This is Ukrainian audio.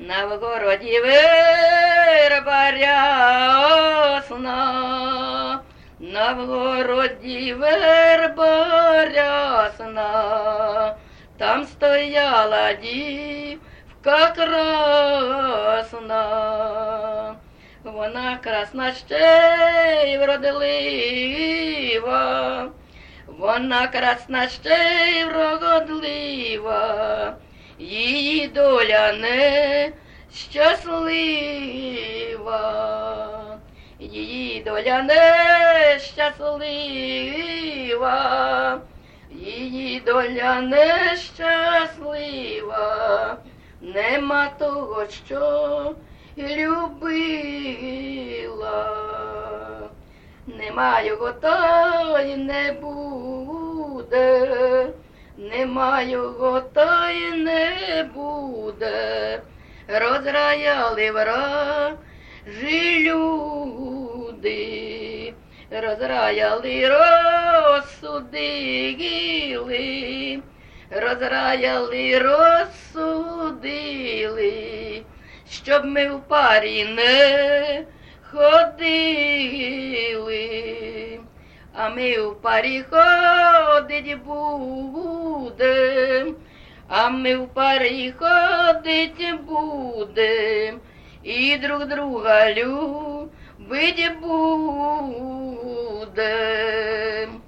На вгороді верба рясна, на вгороді верба рясна, там стояла дівка красна. Вона красна ще й вродлива, вона красна ще й вродлива, її доля не щаслива, її доля не щаслива, її доля не щаслива, нема того, що любила. Нема його, то й не буде, нема його, то й не буде. Розраяли вражі люди, розраяли, розсудили, розраяли, розсудили, щоб ми в парі не ходили, а ми в парі ходить будем, а ми в парі ходить будем, і друг друга любить будем.